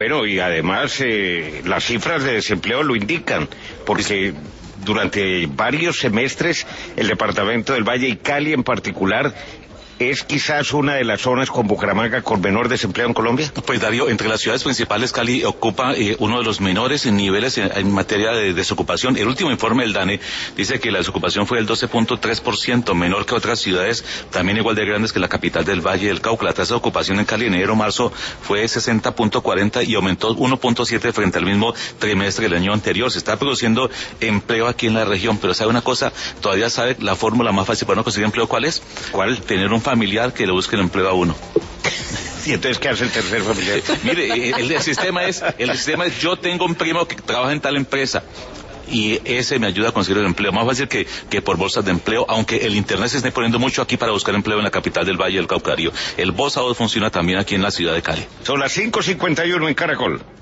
Bueno, y además las cifras de desempleo lo indican, porque durante varios semestres el departamento del Valle y Cali en particular es quizás una de las zonas con Bucaramanga con menor desempleo en Colombia. Pues Darío, entre las ciudades principales Cali ocupa uno de los menores niveles en materia de desocupación. El último informe del DANE dice que la desocupación fue del 12.3%, menor que otras ciudades también igual de grandes que la capital del Valle del Cauca. La tasa de ocupación en Cali en enero-marzo fue 60.40 y aumentó 1.7 frente al mismo trimestre del año anterior. Se está produciendo empleo aquí en la región, pero ¿sabe una cosa? Todavía sabe la fórmula más fácil para no conseguir empleo, ¿cuál es? ¿Cuál? Tener un familiar que le busque el empleo a uno. ¿Y entonces qué hace el tercer familiar? Mire, el sistema es, yo tengo un primo que trabaja en tal empresa y ese me ayuda a conseguir el empleo. Más fácil que por bolsas de empleo, aunque el internet se esté poniendo mucho aquí para buscar empleo en la capital del Valle del Cauca. El Voz a Voz funciona también aquí en la ciudad de Cali. Son las 5:51 en Caracol.